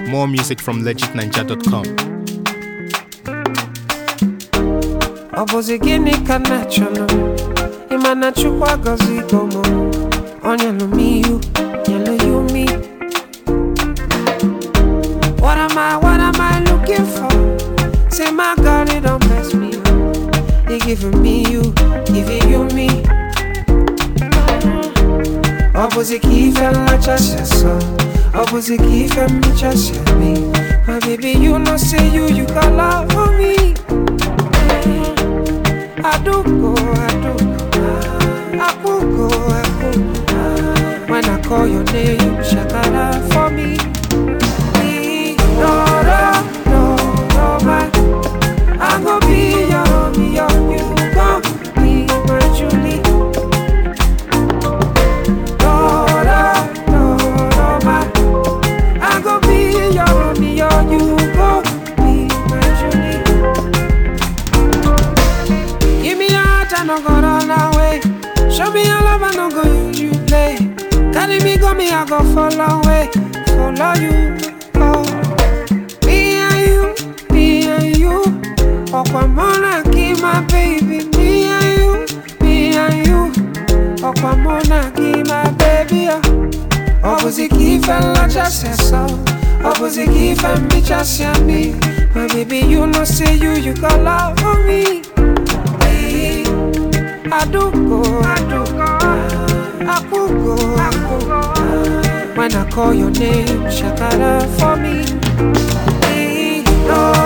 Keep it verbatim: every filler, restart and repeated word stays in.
More music from legit ninja dot com. Obozi gini ka natural Imana chukwa gozi gomo Onyelu mi you, nyelu you me. What am I, what am I looking for? Say my God, it don't mess me up. He giving me you, giving you me. Obozi kife la chasha so Obozi kife mi chasha me. My baby, you know say you, you got love for me. I do go, I do go, I could go, I could go. When I call your name, shakara for me. No, no, no, no, man. I'm gonna be your, be your, you gon' be my Julie. No, no, no, no, man. I'm gonna be your, be your, you gon' be my Julie. I no go run away. Show me your love, I no go use you play. Carry me, go me, I go follow away. Follow you, oh. Me and you, me and you. Okwamona, keep my baby. Me and you, me and you. Okwamona, keep my baby. Obozi kife la chase so. Obozi kife mi chase me. My baby, you know say you, you got love for me. I do go, I do go, I could go, I could go. When I call your name, shakara for me. No.